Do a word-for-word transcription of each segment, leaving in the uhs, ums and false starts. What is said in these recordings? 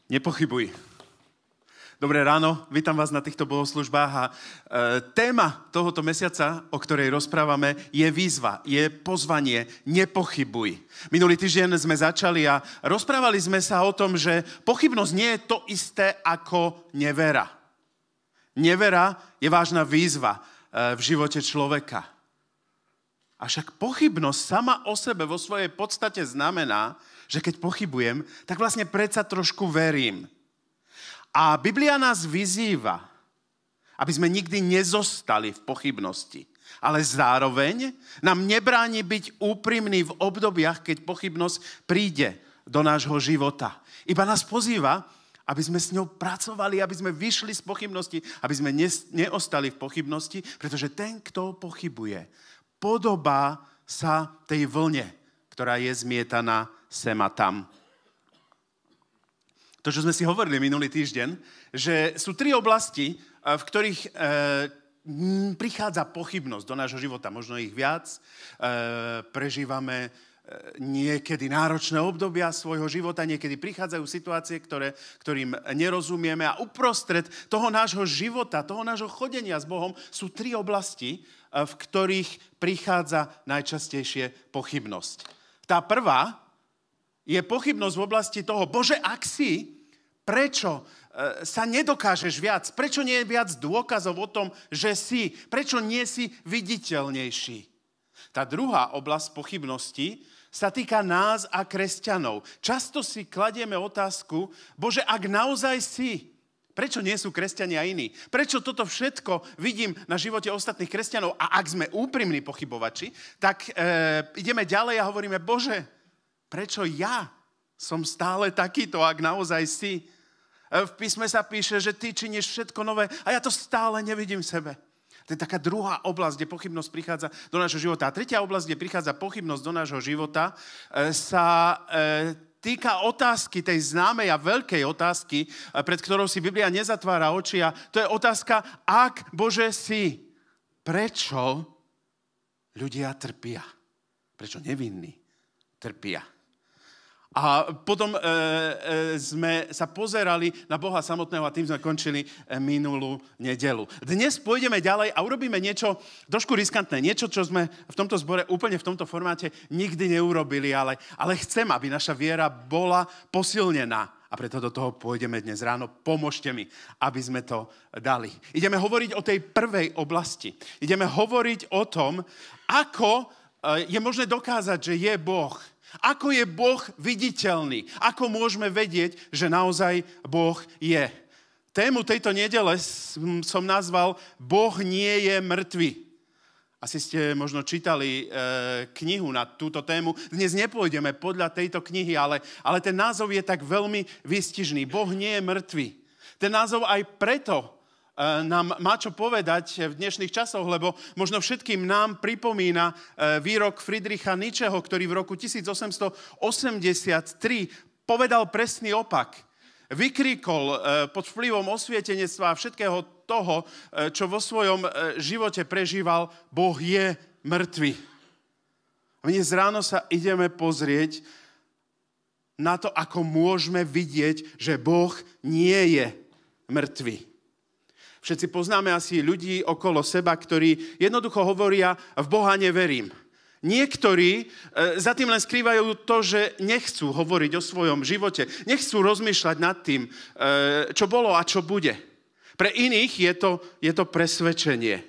Nepochybuj. Dobré ráno, vítam vás na týchto bohoslužbách a e, téma tohoto mesiaca, o ktorej rozprávame, je výzva, je pozvanie, nepochybuj. Minulý týždeň sme začali a rozprávali sme sa o tom, že pochybnosť nie je to isté ako nevera. Nevera je vážna výzva e, v živote človeka. Avšak pochybnosť sama o sebe vo svojej podstate znamená, že keď pochybujem, tak vlastne predsa trošku verím. A Biblia nás vyzýva, aby sme nikdy nezostali v pochybnosti. Ale zároveň nám nebráni byť úprimný v obdobiach, keď pochybnosť príde do nášho života. Iba nás pozýva, aby sme s ňou pracovali, aby sme vyšli z pochybnosti, aby sme neostali v pochybnosti, pretože ten, kto pochybuje, podobá sa tej vlne, ktorá je zmietaná sem a tam. To, čo sme si hovorili minulý týždeň, že sú tri oblasti, v ktorých e, prichádza pochybnosť do nášho života. Možno ich viac. E, prežívame niekedy náročné obdobia svojho života, niekedy prichádzajú situácie, ktoré, ktorým nerozumieme a uprostred toho nášho života, toho nášho chodenia s Bohom sú tri oblasti, v ktorých prichádza najčastejšie pochybnosť. Tá prvá je pochybnosť v oblasti toho, Bože, ak si, prečo sa nedokážeš viac? Prečo nie je viac dôkazov o tom, že si? Prečo nie si viditeľnejší? Tá druhá oblasť pochybnosti sa týka nás a kresťanov. Často si kladieme otázku, Bože, ak naozaj si, prečo nie sú kresťania iní? Prečo toto všetko vidím na živote ostatných kresťanov? A ak sme úprimní pochybovači, tak e, ideme ďalej a hovoríme, Bože, prečo ja som stále takýto, ak naozaj si? V písme sa píše, že ty činíš všetko nové a ja to stále nevidím v sebe. To je taká druhá oblasť, kde pochybnosť prichádza do nášho života. A tretia oblasť, kde prichádza pochybnosť do nášho života, sa týka otázky, tej známej a veľkej otázky, pred ktorou si Biblia nezatvára oči. A to je otázka, ak, Bože, si, prečo ľudia trpia? Prečo nevinní trpia? A potom e, e, sme sa pozerali na Boha samotného a tým sme končili minulú nedeľu. Dnes pôjdeme ďalej a urobíme niečo trošku riskantné. Niečo, čo sme v tomto zbore úplne v tomto formáte nikdy neurobili, ale, ale chcem, aby naša viera bola posilnená. A preto do toho pôjdeme dnes ráno. Pomôžte mi, aby sme to dali. Ideme hovoriť o tej prvej oblasti. Ideme hovoriť o tom, ako je možné dokázať, že je Boh. Ako je Boh viditeľný? Ako môžeme vedieť, že naozaj Boh je? Tému tejto nedele som nazval Boh nie je mŕtvy. Asi ste možno čítali e, knihu na túto tému. Dnes nepôjdeme podľa tejto knihy, ale, ale ten názov je tak veľmi výstižný. Boh nie je mŕtvy. Ten názov aj preto nám má čo povedať v dnešných časoch, lebo možno všetkým nám pripomína výrok Friedricha Nietzscheho, ktorý v roku tisícosemstoosemdesiattri povedal presný opak. Vykríkol pod vplyvom osvietenectva a všetkého toho, čo vo svojom živote prežíval, Boh je mŕtvy. A dnes ráno sa ideme pozrieť na to, ako môžeme vidieť, že Boh nie je mŕtvy. Všetci poznáme asi ľudí okolo seba, ktorí jednoducho hovoria, v Boha neverím. Niektorí e, za tým len skrývajú to, že nechcú hovoriť o svojom živote, nechcú rozmýšľať nad tým, e, čo bolo a čo bude. Pre iných je to, je to presvedčenie.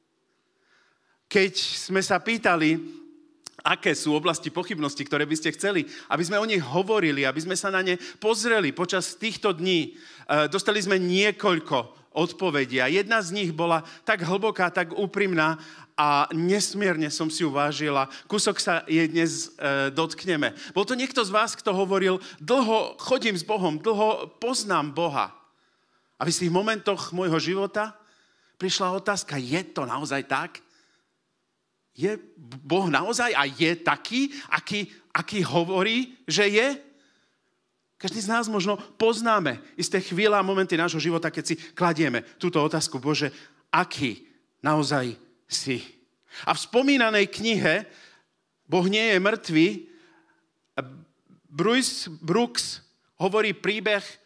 Keď sme sa pýtali, aké sú oblasti pochybnosti, ktoré by ste chceli, aby sme o nich hovorili, aby sme sa na ne pozreli počas týchto dní, e, dostali sme niekoľko odpovedí. A jedna z nich bola tak hlboká, tak úprimná a nesmierne som si uvážila. Kúsok sa jej dnes e, dotkneme. Bol to niekto z vás, kto hovoril, dlho chodím s Bohom, dlho poznám Boha. A v tých momentoch môjho života prišla otázka, je to naozaj tak? Je Boh naozaj a je taký, aký, aký hovorí, že je? Každý z nás možno poznáme isté chvíle a momenty nášho života, keď si kladieme túto otázku, Bože, aký naozaj si? A v spomínanej knihe Boh nie je mŕtvy, Bruce Brooks hovorí príbeh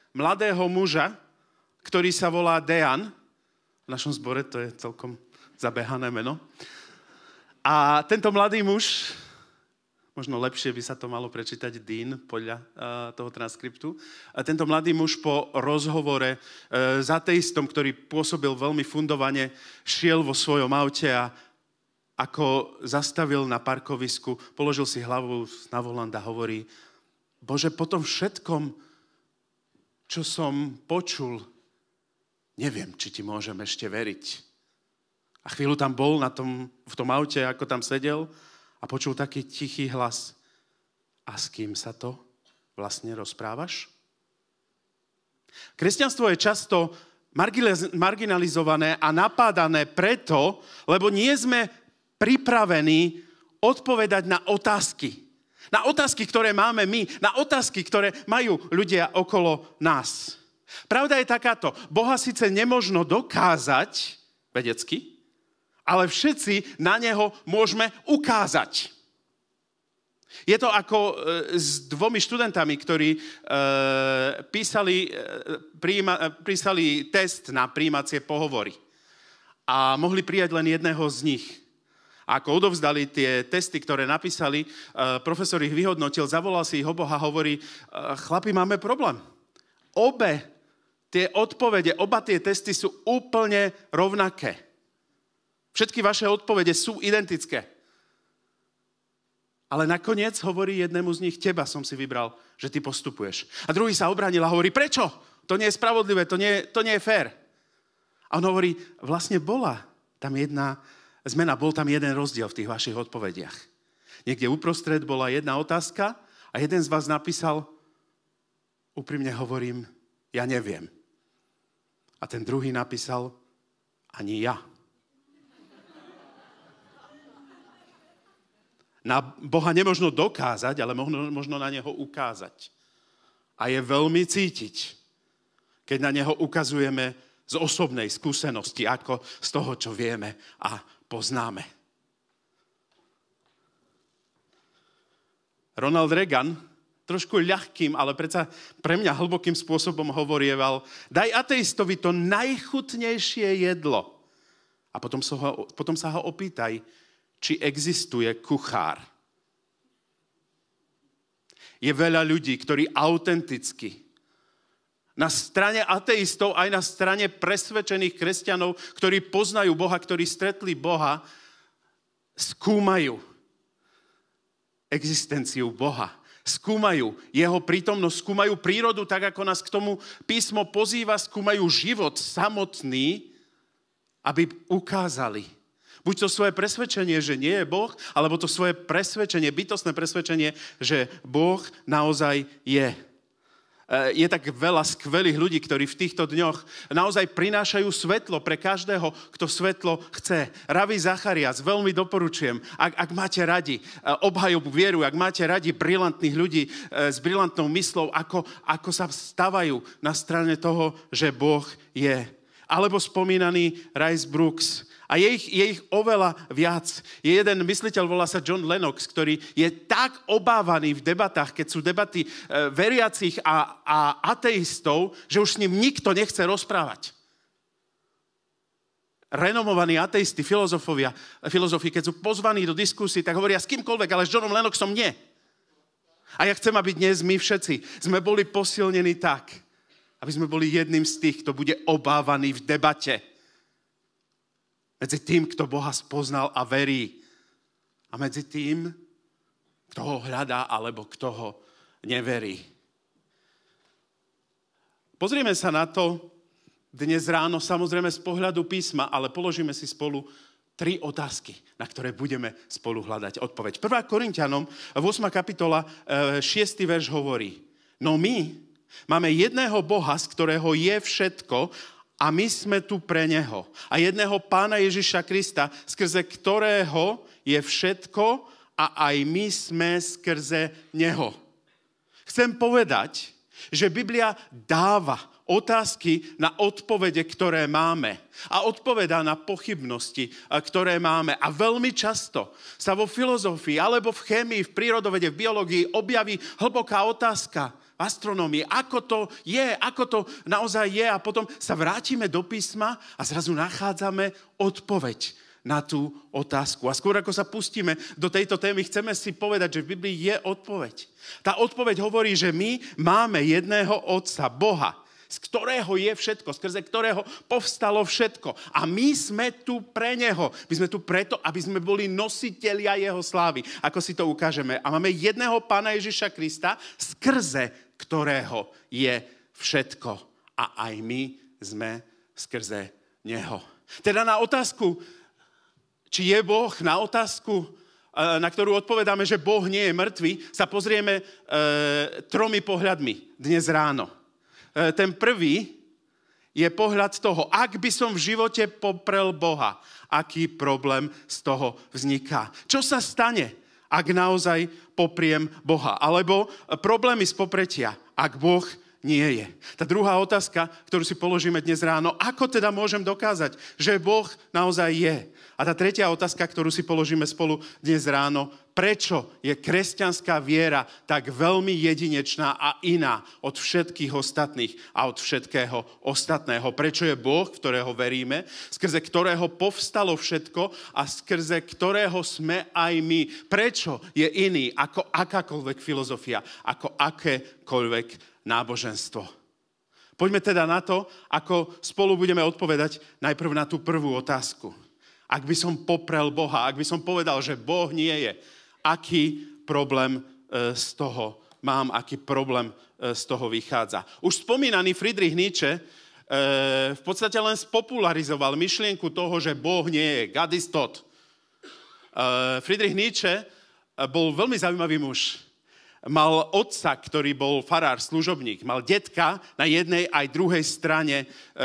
mladého muža, ktorý sa volá Dejan. V našom zbore to je celkom zabehané meno. A tento mladý muž, možno lepšie by sa to malo prečítať Dean podľa uh, toho transkriptu, a tento mladý muž po rozhovore uh, s ateistom, ktorý pôsobil veľmi fundovane, šiel vo svojom aute a ako zastavil na parkovisku, položil si hlavu na volant a hovorí: Bože, po tom všetkom, čo som počul, neviem, či ti môžem ešte veriť. A chvíľu tam bol na tom, v tom aute, ako tam sedel a počul taký tichý hlas: a s kým sa to vlastne rozprávaš? Kresťanstvo je často marginalizované a napádané preto, lebo nie sme pripravení odpovedať na otázky. Na otázky, ktoré máme my, na otázky, ktoré majú ľudia okolo nás. Pravda je takáto: Boha síce nemožno dokázať vedecky, ale všetci na neho môžeme ukázať. Je to ako s dvomi študentami, ktorí e, písali, e, príjma, písali test na prijímacie pohovory a mohli prijať len jedného z nich. A ako odovzdali tie testy, ktoré napísali, profesor ich vyhodnotil, zavolal si ich oboch a hovorí: chlapi, máme problém. Obe tie odpovede, oba tie testy sú úplne rovnaké. Všetky vaše odpovede sú identické. Ale nakoniec hovorí jednému z nich: teba som si vybral, že ty postupuješ. A druhý sa obránil a hovorí: prečo? To nie je spravodlivé, to nie, to nie je fér. A on hovorí: vlastne bola tam jedna zmena, bol tam jeden rozdiel v tých vašich odpovediach. Niekde uprostred bola jedna otázka a jeden z vás napísal: úprimne hovorím, ja neviem. A ten druhý napísal: ani ja. Na Boha nemožno dokázať, ale možno, možno na neho ukázať. A je veľmi cítiť, keď na neho ukazujeme z osobnej skúsenosti, ako z toho, čo vieme a poznáme. Ronald Reagan trošku ľahkým, ale predsa pre mňa hlbokým spôsobom hovorieval: daj ateistovi to najchutnejšie jedlo a potom sa ho, potom sa ho opýtaj, či existuje kuchár. Je veľa ľudí, ktorí autenticky na strane ateistov, aj na strane presvedčených kresťanov, ktorí poznajú Boha, ktorí stretli Boha, skúmajú existenciu Boha. Skúmajú jeho prítomnosť, skúmajú prírodu, tak ako nás k tomu písmo pozýva, skúmajú život samotný, aby ukázali buď to svoje presvedčenie, že nie je Boh, alebo to svoje presvedčenie, bytostné presvedčenie, že Boh naozaj je. Je tak veľa skvelých ľudí, ktorí v týchto dňoch naozaj prinášajú svetlo pre každého, kto svetlo chce. Ravi Zacharias, veľmi doporučujem, ak, ak máte radi obhajobu vieru, ak máte radi brilantných ľudí s brilantnou myslou, ako, ako sa stavajú na strane toho, že Boh je. Alebo spomínaný Rice Brooks. A je ich, je ich oveľa viac. Je jeden mysliteľ, volá sa John Lennox, ktorý je tak obávaný v debatách, keď sú debaty e, veriacich a, a ateistov, že už s ním nikto nechce rozprávať. Renomovaní ateisti, filozofovia, filozofi, keď sú pozvaní do diskusí, tak hovoria s kýmkoľvek, ale s Johnom Lennoxom nie. A ja chcem, aby dnes my všetci sme boli posilnení tak, aby sme boli jedným z tých, kto bude obávaný v debate. Medzi tým, kto Boha spoznal a verí. A medzi tým, kto ho hľadá, alebo kto ho neverí. Pozrieme sa na to dnes ráno, samozrejme z pohľadu písma, ale položíme si spolu tri otázky, na ktoré budeme spolu hľadať odpoveď. prvá Korinťanom, ôsma kapitola, šiesty verš hovorí: no my máme jedného Boha, z ktorého je všetko, a my sme tu pre neho. A jedného Pána Ježiša Krista, skrze ktorého je všetko a aj my sme skrze neho. Chcem povedať, že Biblia dáva otázky na odpovede, ktoré máme. A odpovedá na pochybnosti, ktoré máme. A veľmi často sa vo filozofii, alebo v chémii, v prírodovede, v biológii objaví hlboká otázka. astronómii, ako to je, ako to naozaj je a potom sa vrátime do písma a zrazu nachádzame odpoveď na tú otázku. A skôr ako sa pustíme do tejto témy, chceme si povedať, že v Biblii je odpoveď. Tá odpoveď hovorí, že my máme jedného Otca, Boha, z ktorého je všetko, skrze ktorého povstalo všetko. A my sme tu pre Neho. My sme tu preto, aby sme boli nositelia Jeho slávy, ako si to ukážeme. A máme jedného Pána Ježiša Krista, skrze ktorého je všetko. A aj my sme skrze Neho. Teda na otázku, či je Boh, na otázku, na ktorú odpovedáme, že Boh nie je mŕtvy, sa pozrieme e, tromi pohľadmi dnes ráno. E, ten prvý je pohľad toho, ak by som v živote poprel Boha, aký problém z toho vzniká. Čo sa stane, ak naozaj popriem Boha? Alebo problémy z popretia, ak Boh nie je. Tá druhá otázka, ktorú si položíme dnes ráno, ako teda môžem dokázať, že Boh naozaj je? A tá tretia otázka, ktorú si položíme spolu dnes ráno, prečo je kresťanská viera tak veľmi jedinečná a iná od všetkých ostatných a od všetkého ostatného? Prečo je Boh, v ktorého veríme, skrze ktorého povstalo všetko a skrze ktorého sme aj my? Prečo je iný ako akákoľvek filozofia, ako akékoľvek náboženstvo? Poďme teda na to, ako spolu budeme odpovedať najprv na tú prvú otázku. Ak by som poprel Boha, ak by som povedal, že Boh nie je, aký problém z toho mám, aký problém z toho vychádza. Už spomínaný Friedrich Nietzsche v podstate len spopularizoval myšlienku toho, že Boh nie je. God is tot. Friedrich Nietzsche bol veľmi zaujímavý muž. Mal otca, ktorý bol farár, služobník. Mal detka na jednej aj druhej strane e,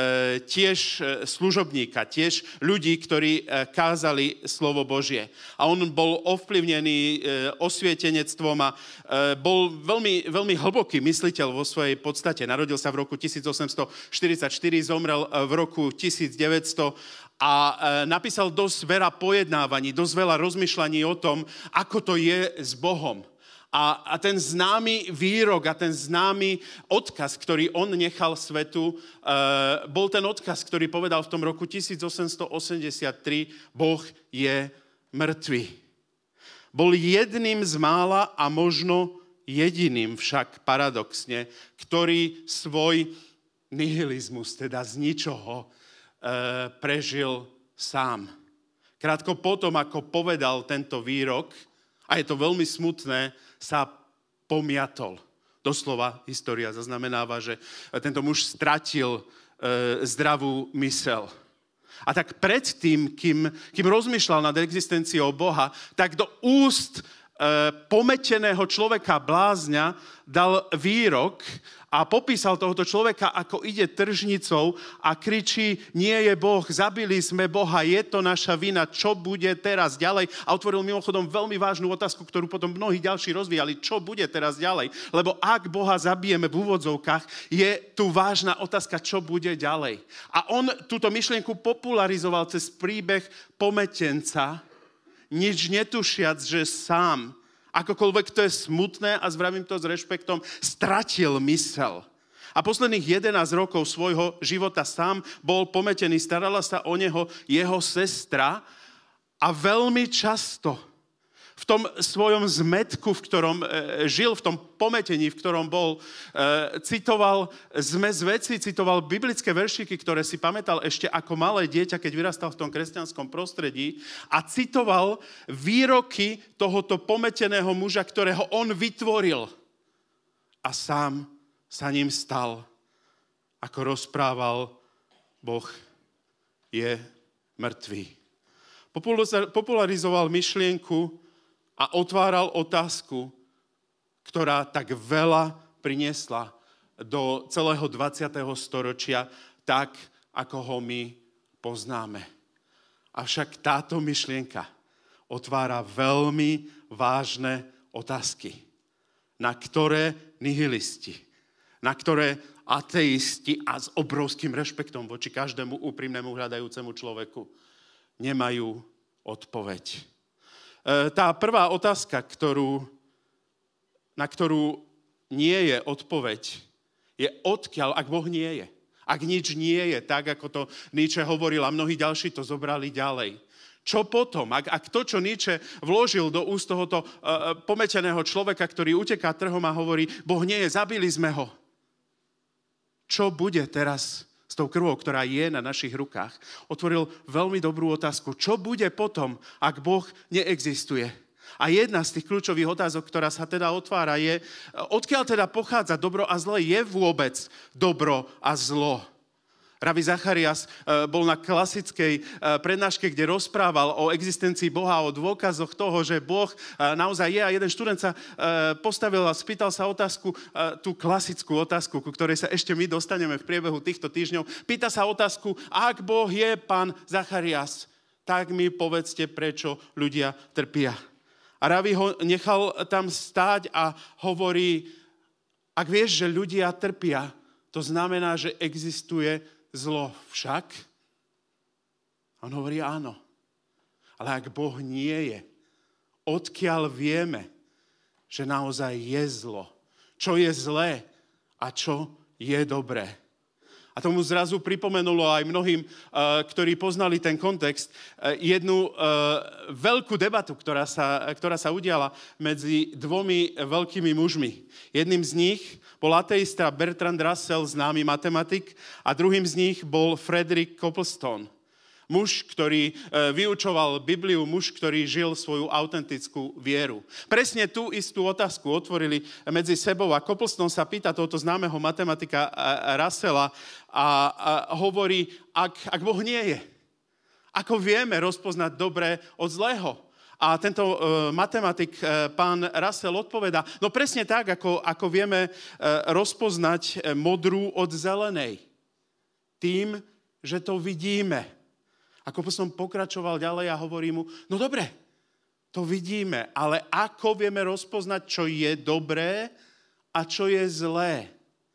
tiež služobníka, tiež ľudí, ktorí e, kázali slovo Božie. A on bol ovplyvnený e, osvietenectvom a e, bol veľmi, veľmi hlboký mysliteľ vo svojej podstate. Narodil sa v roku tisícosemstoštyridsaťštyri, zomrel v roku tisícdeväťsto a e, napísal dosť veľa pojednávaní, dosť veľa rozmýšľaní o tom, ako to je s Bohom. A, a ten známy výrok a ten známy odkaz, ktorý on nechal svetu, e, bol ten odkaz, ktorý povedal v tom roku tisícosemstoosemdesiattri, Boh je mŕtvý. Bol jedným z mála a možno jediným však paradoxne, ktorý svoj nihilizmus, teda z ničoho, e, prežil sám. Krátko potom, ako povedal tento výrok, a je to veľmi smutné, sa pomiatol. Doslova história zaznamenáva, že tento muž stratil e, zdravú mysel. A tak predtým, kým, kým rozmýšľal nad existenciou Boha, tak do úst e, pometeného človeka blázňa dal výrok a popísal tohoto človeka, ako ide tržnicou a kričí, nie je Boh, zabili sme Boha, je to naša vina, čo bude teraz ďalej? A otvoril mimochodom veľmi vážnu otázku, ktorú potom mnohí ďalší rozvíjali, čo bude teraz ďalej? Lebo ak Boha zabijeme v úvodzovkách, je tu vážna otázka, čo bude ďalej. A on túto myšlienku popularizoval cez príbeh pometenca, nič netušiac, že sám, akokoľvek to je smutné a zvravím to s rešpektom, stratil mysel. A posledných jedenásť rokov svojho života sám bol pometený, starala sa o neho jeho sestra a veľmi často v tom svojom zmetku, v ktorom e, žil, v tom pometení, v ktorom bol, e, citoval zmes veci, citoval biblické veršiky, ktoré si pamätal ešte ako malé dieťa, keď vyrastal v tom kresťanskom prostredí a citoval výroky tohoto pometeného muža, ktorého on vytvoril. A sám sa ním stal, ako rozprával, Boh je mŕtvý. Popularizoval myšlienku a otváral otázku, ktorá tak veľa priniesla do celého dvadsiateho storočia, tak, ako ho my poznáme. Avšak táto myšlienka otvára veľmi vážne otázky, na ktoré nihilisti, na ktoré ateisti a s obrovským rešpektom voči každému úprimnému hľadajúcemu človeku nemajú odpoveď. Tá prvá otázka, ktorú, na ktorú nie je odpoveď, je odkiaľ, ak Boh nie je. Ak nič nie je, tak ako to Nietzsche hovoril a mnohí ďalší to zobrali ďalej. Čo potom? Ak, ak to, čo Nietzsche vložil do úst tohoto uh, pometeného človeka, ktorý uteká trhom a hovorí, Boh nie je, zabili sme ho. Čo bude teraz s tou krvou, ktorá je na našich rukách? Otvoril veľmi dobrú otázku. Čo bude potom, ak Boh neexistuje? A jedna z tých kľúčových otázok, ktorá sa teda otvára, je, odkiaľ teda pochádza dobro a zlo? Je vôbec dobro a zlo? Rabi Zacharias bol na klasickej prednáške, kde rozprával o existencii Boha, o dôkazoch toho, že Boh naozaj je. A jeden študent sa postavil a spýtal sa otázku, tú klasickú otázku, ku ktorej sa ešte my dostaneme v priebehu týchto týždňov. Pýta sa otázku, ak Boh je pán Zacharias, tak mi povedzte, prečo ľudia trpia. A Rabi ho nechal tam stáť a hovorí, ak vieš, že ľudia trpia, to znamená, že existuje zlo však? On hovorí áno. Ale ak Boh nie je, odkiaľ vieme, že naozaj je zlo? Čo je zlé a čo je dobré? A tomu zrazu pripomenulo aj mnohým, ktorí poznali ten kontext, jednu veľkú debatu, ktorá sa, ktorá sa udiala medzi dvomi veľkými mužmi. Jedným z nich bol ateista Bertrand Russell, známy matematik, a druhým z nich bol Frederick Coplestone. Muž, ktorý vyučoval Bibliu, muž, ktorý žil svoju autentickú vieru. Presne tú istú otázku otvorili medzi sebou a Coplestone sa pýta tohoto známeho matematika Russella a, a hovorí, ak, ak Boh nie je, ako vieme rozpoznať dobré od zlého? A tento uh, matematik, uh, pán Russell, odpoveda, no presne tak, ako, ako vieme uh, rozpoznať modrú od zelenej. Tým, že to vidíme. Ako som pokračoval ďalej a hovorí mu, no dobre, to vidíme, ale ako vieme rozpoznať, čo je dobré a čo je zlé?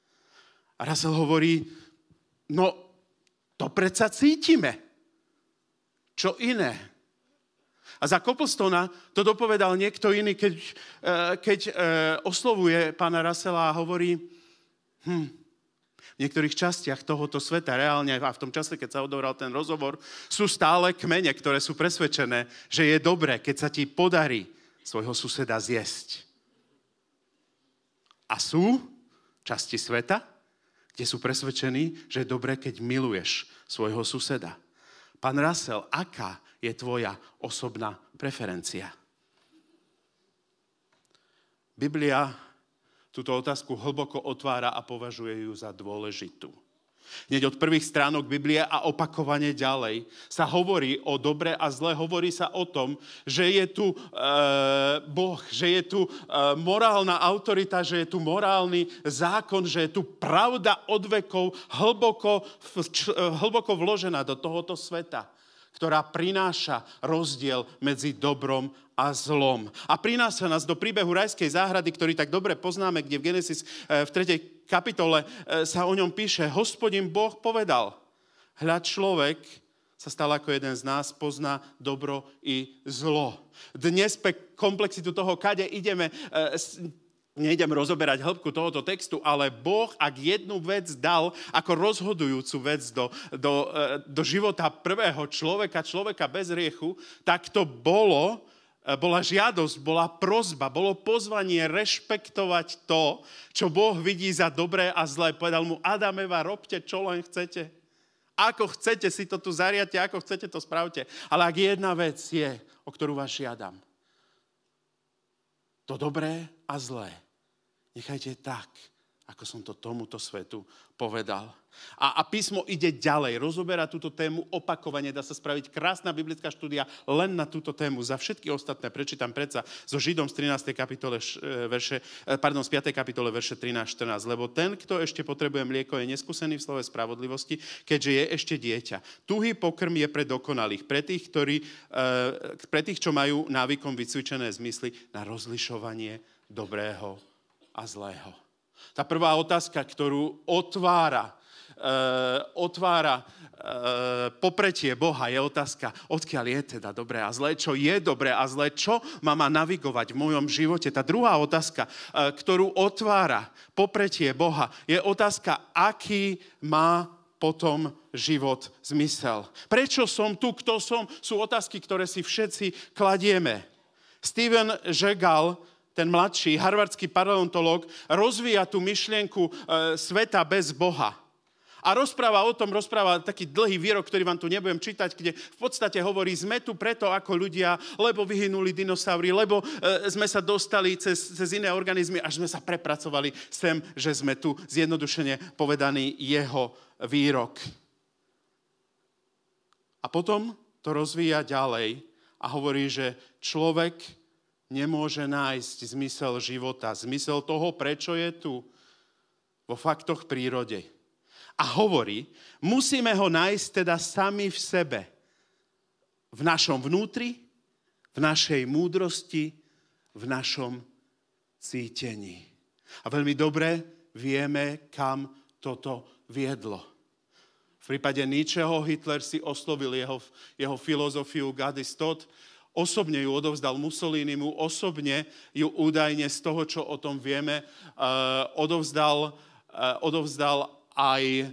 A Russell hovorí, no to predsa cítime. Čo iné? A za Copplestona to dopovedal niekto iný, keď, keď oslovuje pána Russella a hovorí, hm, v niektorých častiach tohoto sveta, reálne a v tom čase, keď sa odohral ten rozhovor, sú stále kmene, ktoré sú presvedčené, že je dobré, keď sa ti podarí svojho suseda zjesť. A sú časti sveta, kde sú presvedčení, že je dobré, keď miluješ svojho suseda. Pán Russell, aká je tvoja osobná preferencia? Biblia túto otázku hlboko otvára a považuje ju za dôležitú. Hneď od prvých stránok Biblie a opakovane ďalej sa hovorí o dobre a zle, hovorí sa o tom, že je tu e, Boh, že je tu e, morálna autorita, že je tu morálny zákon, že je tu pravda od vekov hlboko, č, hlboko vložená do tohoto sveta, ktorá prináša rozdiel medzi dobrom a zlom. A prináša nás do príbehu rajskej záhrady, ktorý tak dobre poznáme, kde v Genesis v tretej kapitole sa o ňom píše, Hospodin Boh povedal, hľa človek sa stal ako jeden z nás, pozná dobro i zlo. Dnes pre komplexitu toho, kade ideme, nejdem rozoberať hĺbku tohoto textu, ale Boh, ak jednu vec dal ako rozhodujúcu vec do, do, do života prvého človeka, človeka bez hriechu, tak to bolo, bola žiadosť, bola prosba, bolo pozvanie rešpektovať to, čo Boh vidí za dobré a zlé. Povedal mu, Adam, Eva, robte, čo len chcete. Ako chcete si to tu zariate, ako chcete to spravte. Ale ak jedna vec je, o ktorú vás žiadam, to dobré a zlé, nechajte tak, ako som to tomuto svetu povedal. A, a písmo ide ďalej, rozoberá túto tému opakovane, dá sa spraviť krásna biblická štúdia len na túto tému. Za všetky ostatné prečítam predsa so Židom z trinástej kapitole, verše, pardon, z piatej kapitole verše trinásť štrnásť. Lebo ten, kto ešte potrebuje mlieko, je neskúsený v slove spravodlivosti, keďže je ešte dieťa. Tuhý pokrm je pre dokonalých, pre tých, ktorí, pre tých, čo majú návykom vycvičené zmysly na rozlišovanie dobrého a zlého. Tá prvá otázka, ktorú otvára otvára e, popretie Boha, je otázka, odkiaľ je teda dobré a zlé, čo je dobré a zlé, čo ma má navigovať v mojom živote. Tá druhá otázka, e, ktorú otvára popretie Boha, je otázka, aký má potom život zmysel. Prečo som tu, kto som, sú otázky, ktoré si všetci kladieme. Steven Seagal, ten mladší harvardský paleontológ, rozvíja tú myšlienku e, sveta bez Boha. A rozpráva o tom, rozpráva taký dlhý výrok, ktorý vám tu nebudem čítať, kde v podstate hovorí, sme tu preto ako ľudia, lebo vyhynuli dinosaury, lebo e, sme sa dostali cez, cez iné organizmy, až sme sa prepracovali sem, že sme tu, zjednodušene povedaný jeho výrok. A potom to rozvíja ďalej a hovorí, že človek nemôže nájsť zmysel života, zmysel toho, prečo je tu, vo faktoch prírode. A hovorí, musíme ho nájsť teda sami v sebe, v našom vnútri, v našej múdrosti, v našom cítení. A veľmi dobre vieme, kam toto viedlo. V prípade Nietzscheho Hitler si oslovil jeho, jeho filozofiu God is Tod, osobne ju odovzdal Mussolinimu, osobne ju údajne z toho, čo o tom vieme, uh, odovzdal, uh, odovzdal aj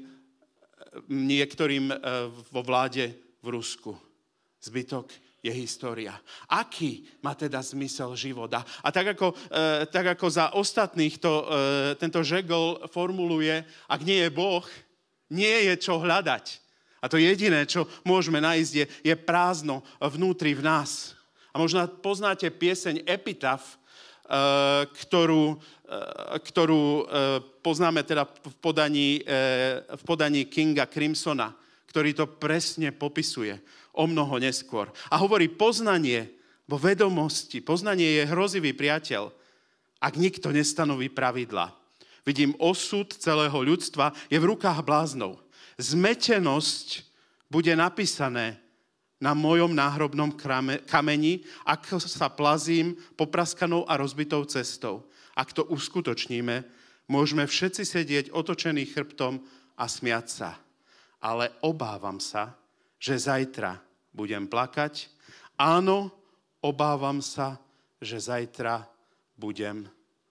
niektorým uh, vo vláde v Rusku. Zbytok je história. Aký má teda zmysel života? A tak ako, uh, tak ako za ostatných to, uh, tento Seagal formuluje, ak nie je Boh, nie je čo hľadať. A to jediné, čo môžeme nájsť, je, je prázdno vnútri v nás. A možno poznáte pieseň Epitaph, uh, ktorú, uh, ktorú uh, poznáme teda v podaní, uh, v podaní Kinga Crimsona, ktorý to presne popisuje o mnoho neskôr. A hovorí, poznanie vo vedomosti, poznanie je hrozivý priateľ, ak nikto nestanoví pravidlá. Vidím, osud celého ľudstva je v rukách bláznov. Zmetenosť bude napísané na mojom náhrobnom kameni, ako sa plazím popraskanou a rozbitou cestou. Ak to uskutočníme, môžeme všetci sedieť otočený chrbtom a smiať sa. Ale obávam sa, že zajtra budem plakať. Áno, obávam sa, že zajtra budem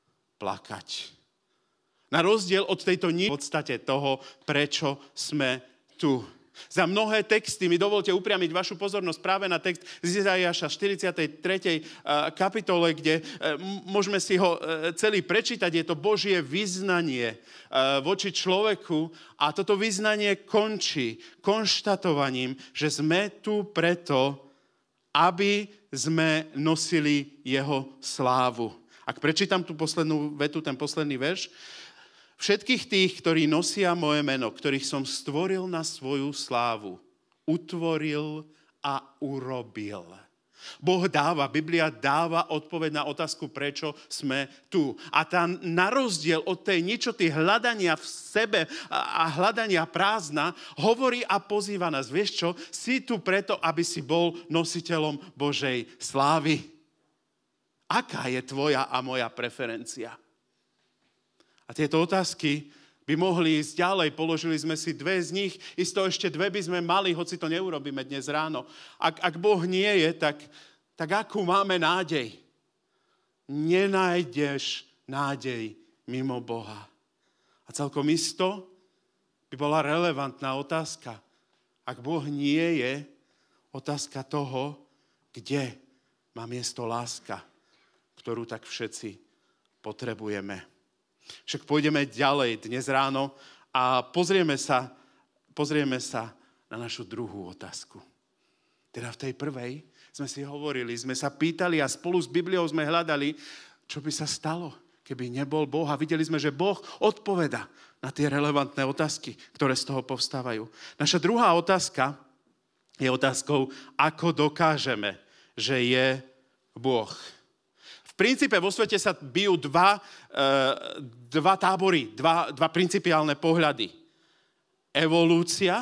plakať. Na rozdiel od tejto ní v podstate toho, prečo sme tu. Za mnohé texty mi dovolte upriamiť vašu pozornosť práve na text z Izaiáša štyridsiatej tretej kapitole, kde môžeme si ho celý prečítať. Je to Božie vyznanie voči človeku a toto vyznanie končí konštatovaním, že sme tu preto, aby sme nosili jeho slávu. Ak prečítam tú poslednú vetu, ten posledný verš, všetkých tých, ktorí nosia moje meno, ktorých som stvoril na svoju slávu, utvoril a urobil. Boh dáva, Biblia dáva odpoveď na otázku, prečo sme tu. A tá na rozdiel od tej ničoty hľadania v sebe a hľadania prázdna, hovorí a pozýva nás. Vieš čo? Si tu preto, aby si bol nositeľom Božej slávy. Aká je tvoja a moja preferencia? A tieto otázky by mohli ísť ďalej. Položili sme si dve z nich. Isto ešte dve by sme mali, hoci to neurobíme dnes ráno. Ak, ak Boh nie je, tak, tak akú máme nádej? Nenájdeš nádej mimo Boha. A celkom isto by bola relevantná otázka. Ak Boh nie je, otázka toho, kde má miesto láska, ktorú tak všetci potrebujeme. Však pôjdeme ďalej dnes ráno a pozrieme sa, pozrieme sa na našu druhú otázku. Teda v tej prvej sme si hovorili, sme sa pýtali a spolu s Bibliou sme hľadali, čo by sa stalo, keby nebol Boh. A videli sme, že Boh odpoveda na tie relevantné otázky, ktoré z toho povstávajú. Naša druhá otázka je otázkou, ako dokážeme, že je Boh. V princípe vo svete sa bijú dva, uh, dva tábory, dva, dva principiálne pohľady. Evolúcia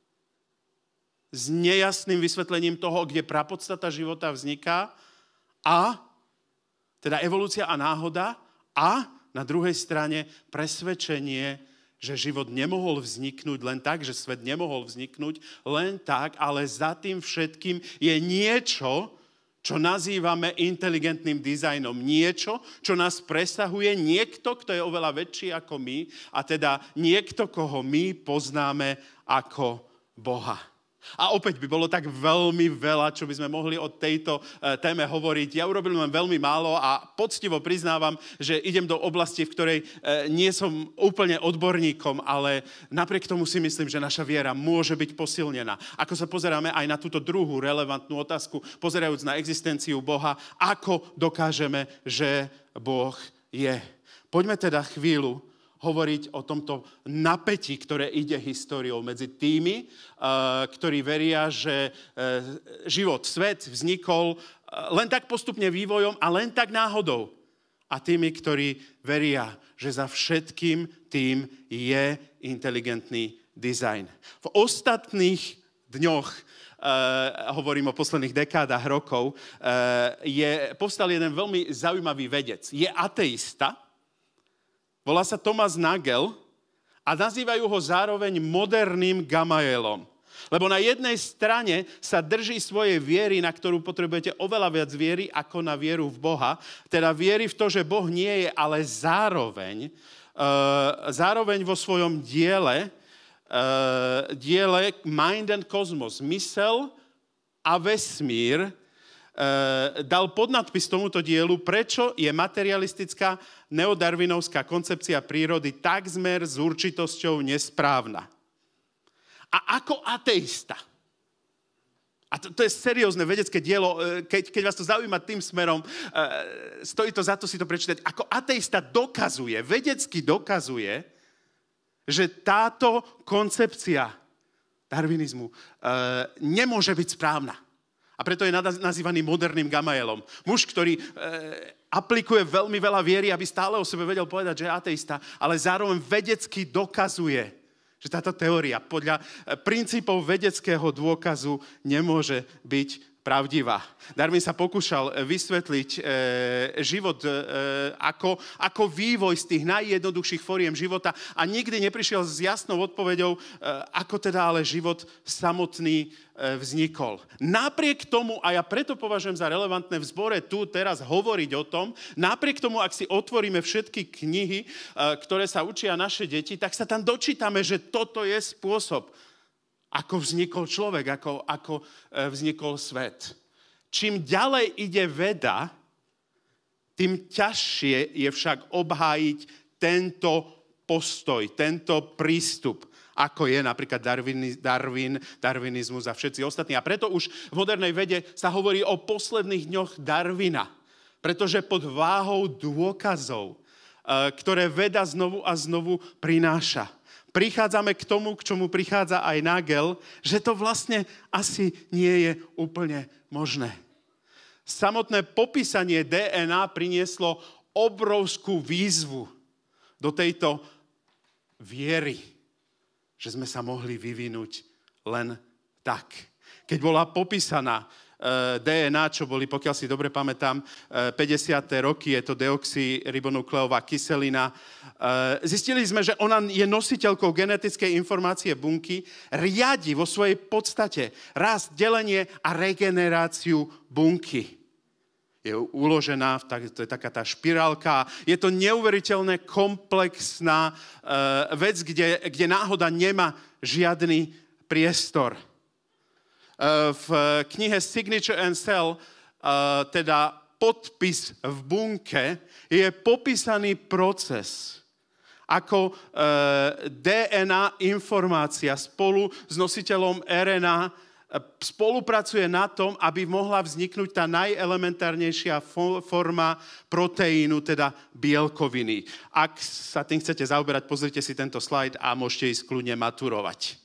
s nejasným vysvetlením toho, kde prapodstata života vzniká a teda evolúcia a náhoda a na druhej strane presvedčenie, že život nemohol vzniknúť len tak, že svet nemohol vzniknúť len tak, ale za tým všetkým je niečo, čo nazývame inteligentným dizajnom. Niečo, čo nás presahuje, niekto, kto je oveľa väčší ako my, a teda niekto, koho my poznáme ako Boha. A opäť by bolo tak veľmi veľa, čo by sme mohli o tejto téme hovoriť. Ja urobil len veľmi málo a poctivo priznávam, že idem do oblasti, v ktorej nie som úplne odborníkom, ale napriek tomu si myslím, že naša viera môže byť posilnená. Ako sa pozeráme aj na túto druhú relevantnú otázku, pozerajúc na existenciu Boha, ako dokážeme, že Boh je. Poďme teda chvíľu hovoriť o tomto napätí, ktoré ide históriou medzi tými, ktorí veria, že život, svet vznikol len tak postupne vývojom a len tak náhodou. A tými, ktorí veria, že za všetkým tým je inteligentný dizajn. V ostatných dňoch, hovorím o posledných dekádach rokov, je, povstal jeden veľmi zaujímavý vedec. Je ateista, volá sa Thomas Nagel a nazývajú ho zároveň moderným Gamaelom. Lebo na jednej strane sa drží svojej viery, na ktorú potrebujete oveľa viac viery ako na vieru v Boha. Teda viery v to, že Boh nie je, ale zároveň, uh, zároveň vo svojom diele, uh, diele Mind and Cosmos, mysel a vesmír, dal podnadpis tomuto dielu, prečo je materialistická neodarwinovská koncepcia prírody takzmer s určitosťou nesprávna. A ako ateista, a to, to je seriózne vedecké dielo, keď, keď vás to zaujíma tým smerom, stojí to za to si to prečítať, ako ateista dokazuje, vedecky dokazuje, že táto koncepcia darwinizmu nemôže byť správna. A preto je nazývaný moderným Gamaelom. Muž, ktorý e, aplikuje veľmi veľa viery, aby stále o sebe vedel povedať, že je ateista, ale zároveň vedecky dokazuje, že táto teória podľa princípov vedeckého dôkazu nemôže byť pravdivá. Darwin sa pokúšal vysvetliť e, život e, ako, ako vývoj z tých najjednoduchších foriem života a nikdy neprišiel s jasnou odpoveďou, e, ako teda ale život samotný e, vznikol. Napriek tomu, a ja preto považujem za relevantné v zbore tu teraz hovoriť o tom, napriek tomu, ak si otvoríme všetky knihy, e, ktoré sa učia naše deti, tak sa tam dočítame, že toto je spôsob, ako vznikol človek, ako, ako vznikol svet. Čím ďalej ide veda, tým ťažšie je však obhájiť tento postoj, tento prístup, ako je napríklad Darwin, Darwin, darwinizmus a všetci ostatní. A preto už v modernej vede sa hovorí o posledných dňoch Darwina, pretože pod váhou dôkazov, ktoré veda znovu a znovu prináša, prichádzame k tomu, k čomu prichádza aj Nagel, že to vlastne asi nie je úplne možné. Samotné popísanie dé en á prinieslo obrovskú výzvu do tejto viery, že sme sa mohli vyvinúť len tak. Keď bola popísaná dé en á, čo boli, pokiaľ si dobre pamätám, päťdesiate roky, je to deoxyribonukleová kyselina. Zistili sme, že ona je nositeľkou genetickej informácie bunky, riadi vo svojej podstate rast, delenie a regeneráciu bunky. Je uložená, to je taká tá špirálka. Je to neuveriteľne komplexná vec, kde, kde náhoda nemá žiadny priestor. V knihe Signature and Cell, teda podpis v bunke, je popísaný proces, ako dé en á informácia spolu s nositeľom er en á spolupracuje na tom, aby mohla vzniknúť tá najelementárnejšia forma proteínu, teda bielkoviny. Ak sa tým chcete zaoberať, pozrite si tento slajd a môžete ísť kľudne maturovať.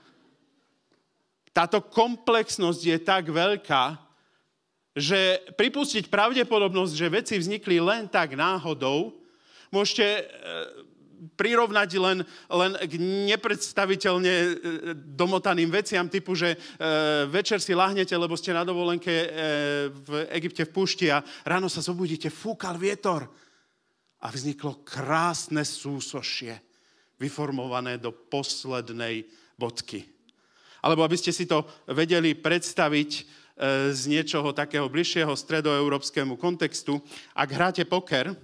Táto komplexnosť je tak veľká, že pripustiť pravdepodobnosť, že veci vznikli len tak náhodou, môžete prirovnať len, len k nepredstaviteľne domotaným veciam, typu, že večer si lahnete, lebo ste na dovolenke v Egypte v púšti a ráno sa zobudíte, fúkal vietor a vzniklo krásne súsošie vyformované do poslednej bodky. Alebo aby ste si to vedeli predstaviť e, z niečoho takého bližšieho stredoeurópskemu kontextu. Ak hráte poker,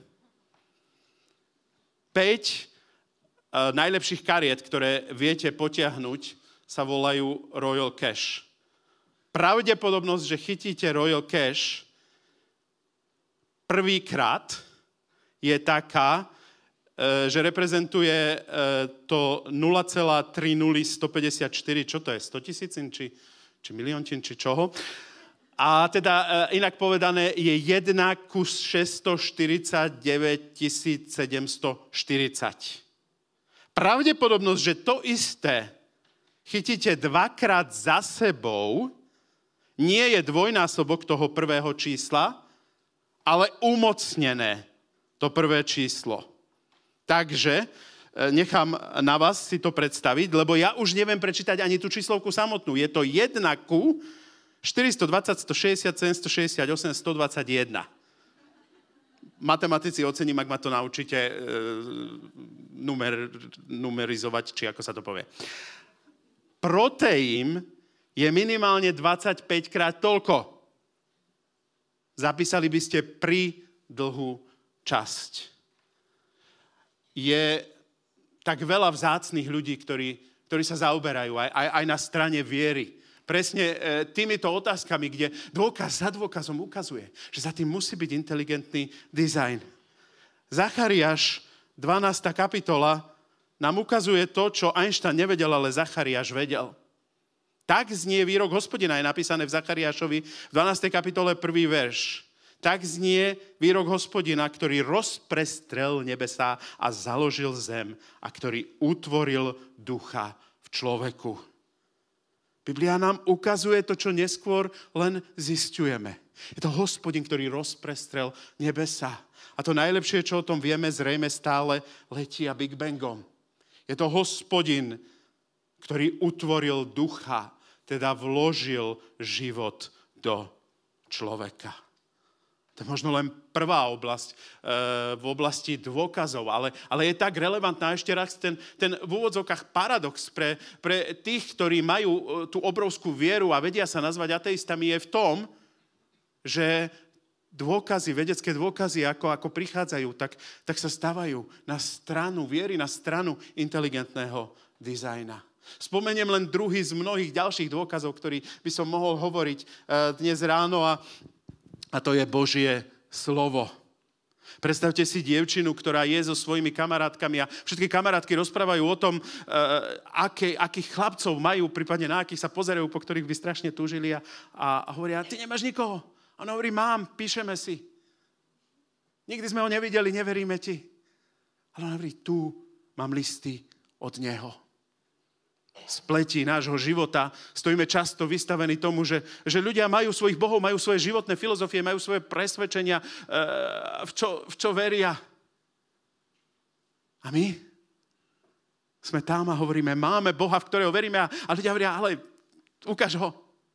päť e, najlepších kariet, ktoré viete potiahnuť, sa volajú Royal Cash. Pravdepodobnosť, že chytíte Royal Cash prvýkrát je taká, že reprezentuje to nula celá tri nula sto päťdesiatštyri, čo to je, sto tisícin, či, či milióntin, či čoho. A teda inak povedané je jedna ku šesťstoštyridsaťdeväť tisíc sedemstoštyridsať. Pravdepodobnosť, že to isté chytíte dvakrát za sebou, nie je dvojnásobok toho prvého čísla, ale umocnené to prvé číslo. Takže nechám na vás si to predstaviť, lebo ja už neviem prečítať ani tú číslovku samotnú. Je to jedna ku štyristodvadsať, stošesťdesiat, sedemstošesťdesiatosem, stodvadsaťjeden. Matematici ocením, ak ma to naučíte e, numer, numerizovať, či ako sa to povie. Proteín je minimálne dvadsaťpäť krát toľko. Zapísali by ste pri dlhú časť. Je tak veľa vzácnych ľudí, ktorí, ktorí sa zaoberajú aj, aj, aj na strane viery. Presne e, týmito otázkami, kde dôkaz za dôkazom ukazuje, že za tým musí byť inteligentný dizajn. Zachariáš, dvanásta kapitola, nám ukazuje to, čo Einstein nevedel, ale Zachariáš vedel. Tak znie výrok Hospodina, je napísané v Zachariášovi v dvanástej kapitole prvý verš. Tak znie výrok Hospodina, ktorý rozprestrel nebesá a založil zem a ktorý utvoril ducha v človeku. Biblia nám ukazuje to, čo neskôr len zisťujeme. Je to Hospodin, ktorý rozprestrel nebesá. A to najlepšie, čo o tom vieme, zrejme stále letí a Big Bangom. Je to Hospodin, ktorý utvoril ducha, teda vložil život do človeka. To je možno len prvá oblasť, e, v oblasti dôkazov, ale, ale je tak relevantná ešte raz ten, ten v úvodzovkách paradox pre, pre tých, ktorí majú tú obrovskú vieru a vedia sa nazvať ateistami, je v tom, že dôkazy, vedecké dôkazy, ako, ako prichádzajú, tak, tak sa stávajú na stranu viery, na stranu inteligentného dizajna. Spomeniem len druhý z mnohých ďalších dôkazov, ktorý by som mohol hovoriť e, dnes ráno a A to je Božie slovo. Predstavte si dievčinu, ktorá je so svojimi kamarátkami a všetky kamarátky rozprávajú o tom, aké, akých chlapcov majú, prípadne na akých sa pozerajú, po ktorých by strašne túžili a, a hovoria, ty nemáš nikoho? A on hovorí, mám, píšeme si. Nikdy sme ho nevideli, neveríme ti. Ale on hovorí, tu mám listy od neho. Spletí nášho života stojíme často vystavení tomu, že, že ľudia majú svojich bohov, majú svoje životné filozofie, majú svoje presvedčenia, v čo, v čo veria. A my sme tam a hovoríme, máme Boha, v ktorého veríme a, a ľudia hovoria, ale ukáž ho.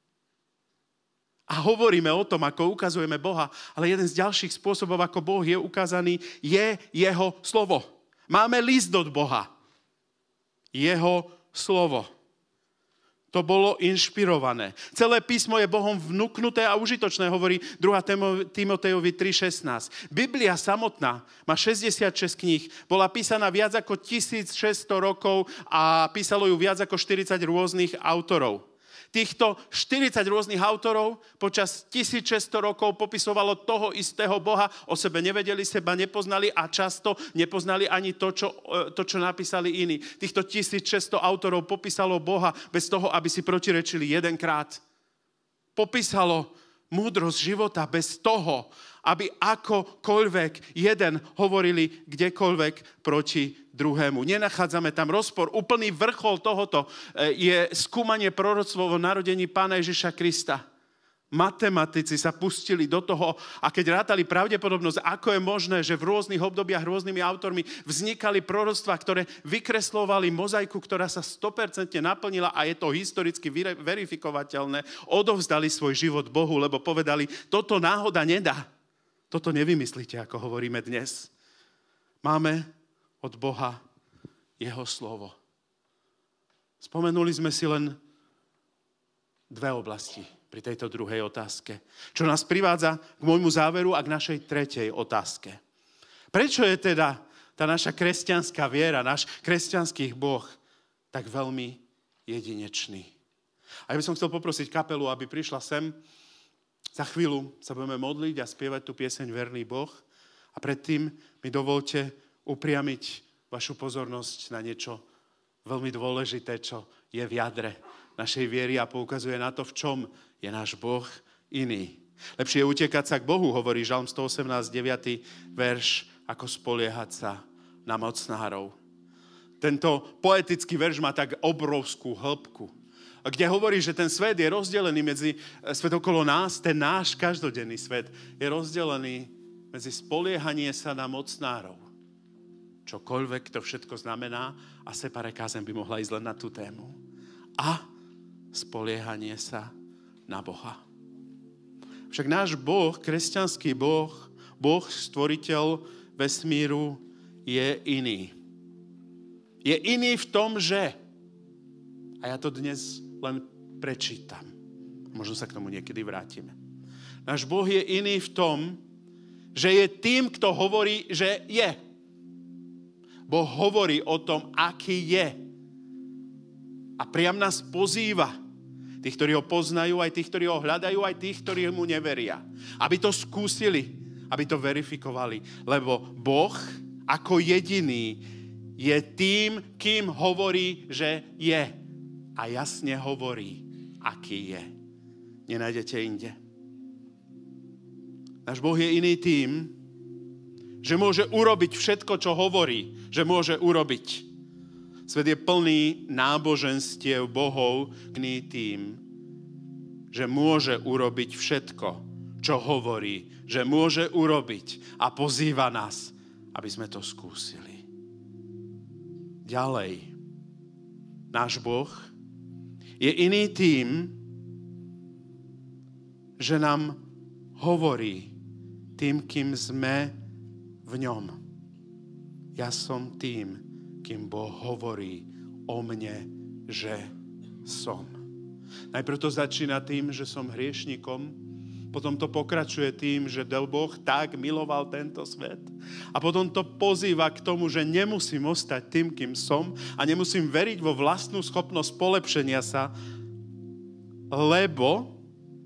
A hovoríme o tom, ako ukazujeme Boha, ale jeden z ďalších spôsobov, ako Boh je ukázaný, je jeho slovo. Máme list od Boha. Jeho slovo. To bolo inšpirované. Celé písmo je Bohom vnúknuté a užitočné, hovorí druhá Timotejovi tri šestnásť. Biblia samotná má šesťdesiatšesť kníh, bola písaná viac ako tisícšesťsto rokov a písalo ju viac ako štyridsať rôznych autorov. Týchto štyridsať rôznych autorov počas tisícšesťsto rokov popisovalo toho istého Boha, o sebe nevedeli, seba nepoznali a často nepoznali ani to, čo, to, čo napísali iní. Týchto tisícšesťsto autorov popísalo Boha bez toho, aby si protirečili jedenkrát. Popísalo múdrosť života bez toho, aby akokoľvek jeden hovorili kdekoľvek proti druhému. Nenachádzame tam rozpor. Úplný vrchol tohoto je skúmanie proroctva o narodení Pána Ježiša Krista. Matematici sa pustili do toho a keď rátali pravdepodobnosť, ako je možné, že v rôznych obdobiach rôznymi autormi vznikali proroctvá, ktoré vykreslovali mozaiku, ktorá sa sto percent naplnila a je to historicky verifikovateľné, odovzdali svoj život Bohu, lebo povedali, toto náhoda nedá. Toto nevymyslíte, ako hovoríme dnes. Máme od Boha jeho slovo. Spomenuli sme si len dve oblasti pri tejto druhej otázke, čo nás privádza k môjmu záveru a k našej tretej otázke. Prečo je teda tá naša kresťanská viera, náš kresťanský Boh tak veľmi jedinečný? A ja by som chcel poprosiť kapelu, aby prišla sem. Za chvíľu sa budeme modliť a spievať tú pieseň Verný Boh. A predtým mi dovolte upriamiť vašu pozornosť na niečo veľmi dôležité, čo je v jadre našej viery a poukazuje na to, v čom je náš Boh iný. Lepšie je utekať sa k Bohu, hovorí Žalm stoosemnásť, deviaty verš, ako spoliehať sa na mocnárov. Tento poetický verš má tak obrovskú hĺbku, kde hovorí, že ten svet je rozdelený medzi, svet okolo nás, ten náš každodenný svet je rozdelený medzi spoliehanie sa na mocnárov. Čokoľvek to všetko znamená, a separe kázeň by mohla ísť len na tú tému. A spoliehanie sa na Boha. Však náš Boh, kresťanský Boh, Boh, stvoriteľ vesmíru, je iný. Je iný v tom, že... A ja to dnes len prečítam. Možno sa k tomu niekedy vrátime. Náš Boh je iný v tom, že je tým, kto hovorí, že je. Boh hovorí o tom, aký je. A priam nás pozýva. Tých, ktorí ho poznajú, aj tých, ktorí ho hľadajú, aj tých, ktorí mu neveria. Aby to skúsili, aby to verifikovali. Lebo Boh ako jediný je tým, kým hovorí, že je. A jasne hovorí, aký je. Nenájdete inde. Náš Boh je iný tým, že môže urobiť všetko, čo hovorí, že môže urobiť. Svet je plný náboženstiev bohov, iný tým, že môže urobiť všetko, čo hovorí, že môže urobiť a pozýva nás, aby sme to skúsili. Ďalej, náš Boh je iný tým, že nám hovorí tým, kým sme v ňom. Ja som tým, kým Boh hovorí o mne, že som. Najprv to začína tým, že som hriešnikom, potom to pokračuje tým, že Boh tak miloval tento svet a potom to pozýva k tomu, že nemusím ostať tým, kým som a nemusím veriť vo vlastnú schopnosť polepšenia sa, lebo,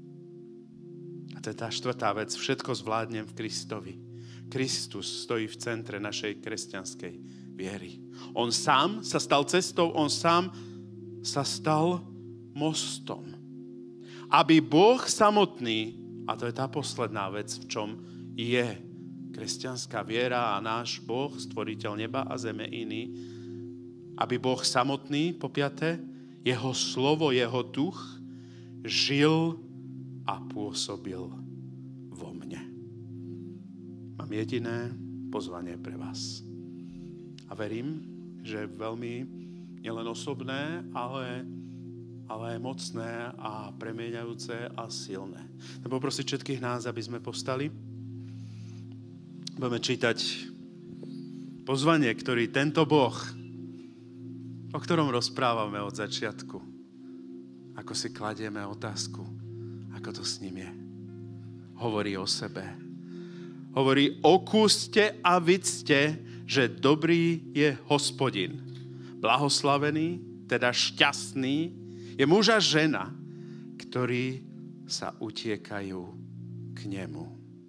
a to je tá štvrtá vec, všetko zvládnem v Kristovi. Kristus stojí v centre našej kresťanskej viery. On sám sa stal cestou, on sám sa stal mostom. Aby Boh samotný, a to je tá posledná vec, v čom je kresťanská viera a náš Boh, stvoriteľ neba a zeme iný, aby Boh samotný, po piate, jeho slovo, jeho duch žil a pôsobil vo mne. Mám jediné pozvanie pre vás. A verím, že veľmi nielen osobné, ale, ale mocné a premieňajúce a silné. Tak poprosiť všetkých nás, aby sme povstali. Budeme čítať pozvanie, ktorý tento Boh, o ktorom rozprávame od začiatku, ako si kladieme otázku, ako to s ním je. Hovorí o sebe. Hovorí, okúste a vidzte, že dobrý je Hospodin. Blahoslavený, teda šťastný, je muž a žena, ktorí sa utiekajú k nemu.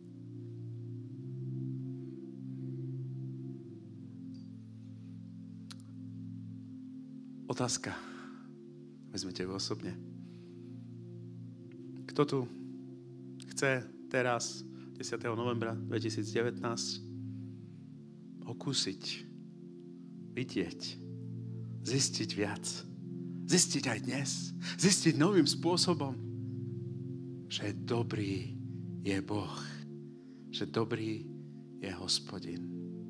Otázka. Vezmite ju osobne. Kto tu chce teraz, desiateho novembra dvetisícdevätnásť, okúsiť, vidieť, zistiť viac, zistiť aj dnes, zistiť novým spôsobom, že dobrý je Boh, že dobrý je Hospodin.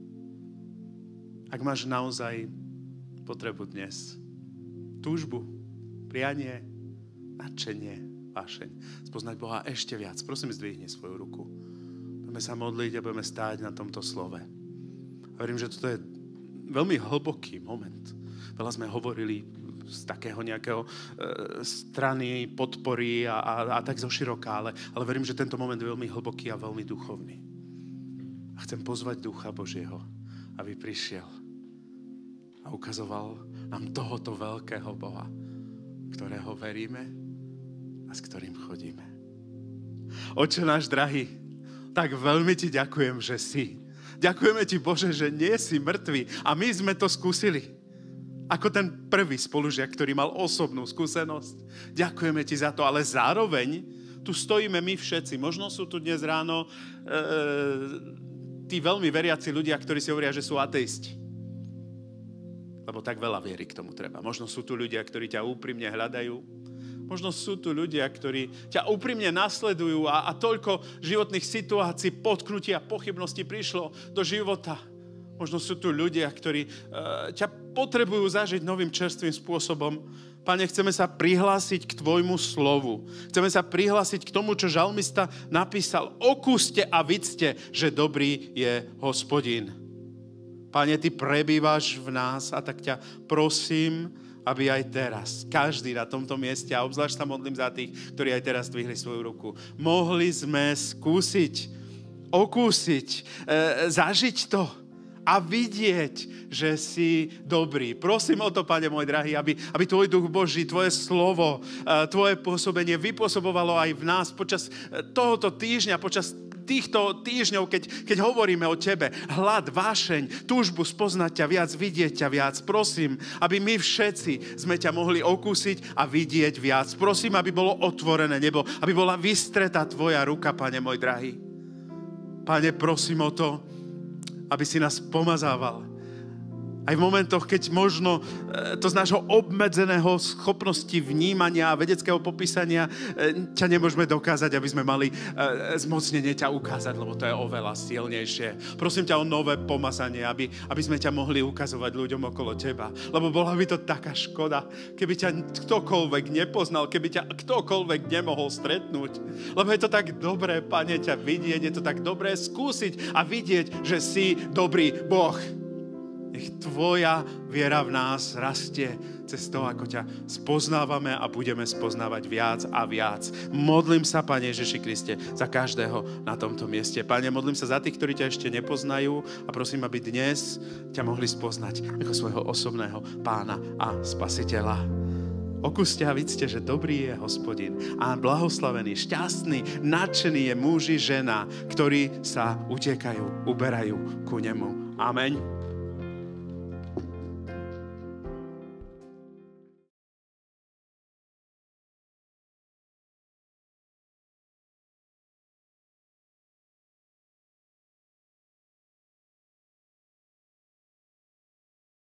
Ak máš naozaj potrebu dnes, túžbu, prianie, nadšenie, vášeň, spoznať Boha ešte viac, prosím, zdvihni svoju ruku. Budeme sa modliť a budeme stáť na tomto slove. A verím, že toto je veľmi hlboký moment. Veľa sme hovorili z takého nejakého e, strany, podpory a, a, a tak zoširoka, ale, ale verím, že tento moment je veľmi hlboký a veľmi duchovný. A chcem pozvať Ducha Božieho, aby prišiel a ukazoval nám tohoto veľkého Boha, ktorého veríme a s ktorým chodíme. Oče náš drahý, tak veľmi ti ďakujem, že si. Ďakujeme ti, Bože, že nie si mŕtvý a my sme to skúsili. Ako ten prvý spolužiak, ktorý mal osobnú skúsenosť. Ďakujeme ti za to, ale zároveň tu stojíme my všetci. Možno sú tu dnes ráno e, tí veľmi veriaci ľudia, ktorí si hovoria, že sú ateisti. Lebo tak veľa viery k tomu treba. Možno sú tu ľudia, ktorí ťa úprimne hľadajú. Možno sú tu ľudia, ktorí ťa úprimne nasledujú a, a toľko životných situácií, potknutí a pochybností prišlo do života. Možno sú tu ľudia, ktorí uh, ťa potrebujú zažiť novým čerstvým spôsobom. Pane, chceme sa prihlásiť k tvojmu slovu. Chceme sa prihlásiť k tomu, čo žalmista napísal. Okúste a vidzte, že dobrý je Hospodin. Pane, ty prebývaš v nás a tak ťa prosím, aby aj teraz, každý na tomto mieste, a obzvlášť sa modlím za tých, ktorí aj teraz dvihli svoju ruku, mohli sme skúsiť, okúsiť, e, zažiť to a vidieť, že si dobrý. Prosím o to, Pane môj drahý, aby, aby tvoj duch Boží, tvoje slovo, e, tvoje pôsobenie vypôsobovalo aj v nás počas tohoto týždňa, počas týchto týždňov, keď, keď hovoríme o tebe, hlad, vášeň, túžbu spoznať ťa viac, vidieť ťa viac. Prosím, aby my všetci sme ťa mohli okúsiť a vidieť viac. Prosím, aby bolo otvorené nebo, aby bola vystretá tvoja ruka, Pane môj drahý. Pane, prosím o to, aby si nás pomazával. Aj v momentoch, keď možno to z nášho obmedzeného schopnosti vnímania a vedeckého popísania ťa nemôžeme dokázať, aby sme mali zmocnenie ťa ukázať, lebo to je oveľa silnejšie. Prosím ťa o nové pomazanie, aby, aby sme ťa mohli ukazovať ľuďom okolo teba. Lebo bola by to taká škoda, keby ťa ktokoľvek nepoznal, keby ťa ktokoľvek nemohol stretnúť. Lebo je to tak dobré, Pane, ťa vidieť, je to tak dobré skúsiť a vidieť, že si dobrý Boh. Nech tvoja viera v nás rastie cez to, ako ťa spoznávame a budeme spoznávať viac a viac. Modlím sa, Pane Ježiši Kriste, za každého na tomto mieste. Pane, modlím sa za tých, ktorí ťa ešte nepoznajú a prosím, aby dnes ťa mohli spoznať ako svojho osobného Pána a Spasiteľa. Okúste a vidzte, že dobrý je Hospodin a blahoslavený, šťastný, nadšený je muž i žena, ktorí sa utekajú, uberajú ku nemu. Amen.